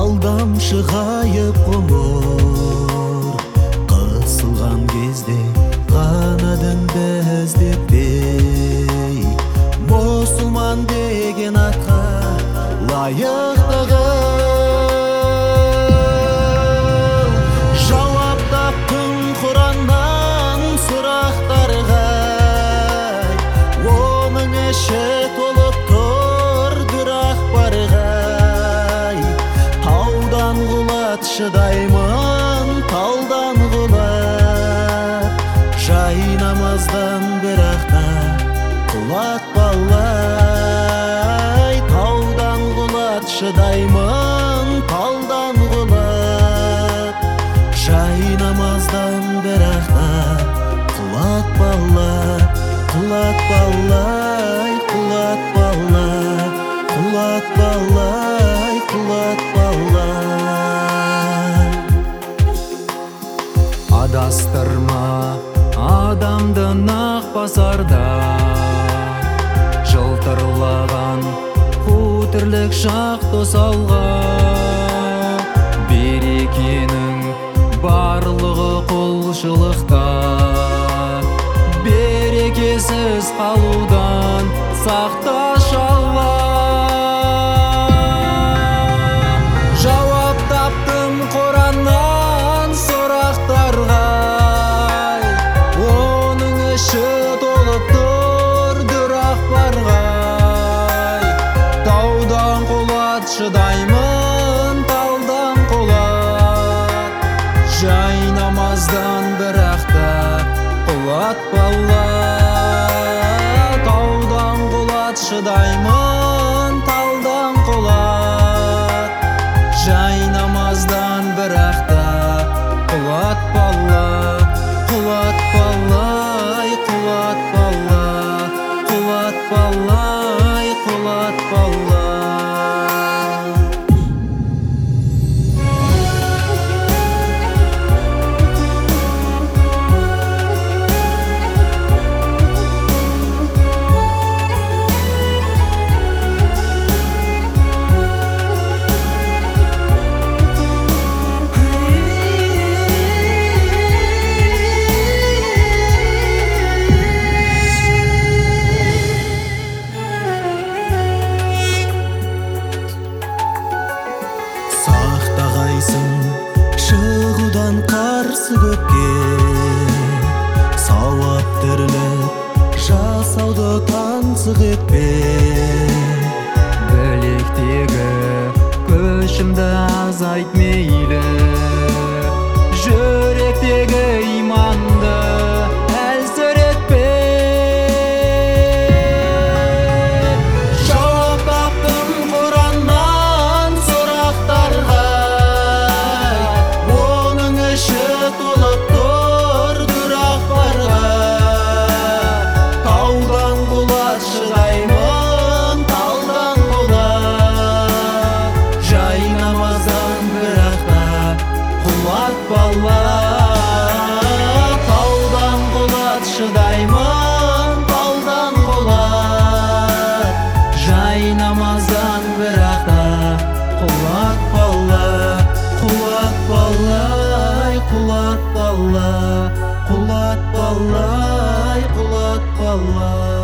алдамшы ғайып ғұмыр, қысылған кезде қанадыңды іздетпей, мұсылман деген атқа лайықтығы жауап таптың Құраннан сұрақтарға, оның іші толып тұр дүрақпарға. Таудан құлат шыдаймын, талдан құлат, жай намаздан бірақта құлат балай. Таудан құлат шыдаймын, талдан құлат, жай намаздан бірақта құлат балай. Құлат балай, құлат балай, құлат балай, құлат балай. Адастырма адамды нақ басарда, жылтырлаған қу тірлік шақ тосалға. Берекенің барлығы құлшылықта, берекесіз қалудан сақташы Алла. Жауап таптым Құраннан сұрақтарға, оның іші толып тұр дүрақпарға. Таудан құлат шыдаймын, талдан құлат, жай намаздан бірақта құлат балай. Таудан құлат шыдаймын, талдан құлат, жай намаздан бірақта құлат балай. Құлат балай, құлат балай, құлат балай, құлат балай. Шығудан қарсы көпке, сауап тірлік жасауды таңсық етпе. Білектегі көшімді азайт мейлі, жүректегі иманды әлсіретпе. Жауап таптым Құраннан сұрақтарға, оның іші толып тұр дүрақпарға. Таудан құлат шыдаймын, талдан құлат, жай намаздан бірақта құлат балай. Таудан құлат шыдаймын, талдан құлат, жай намаздан бірақта құлат балай. Құлат балай, құлат балай, құлат балай, құлат балай.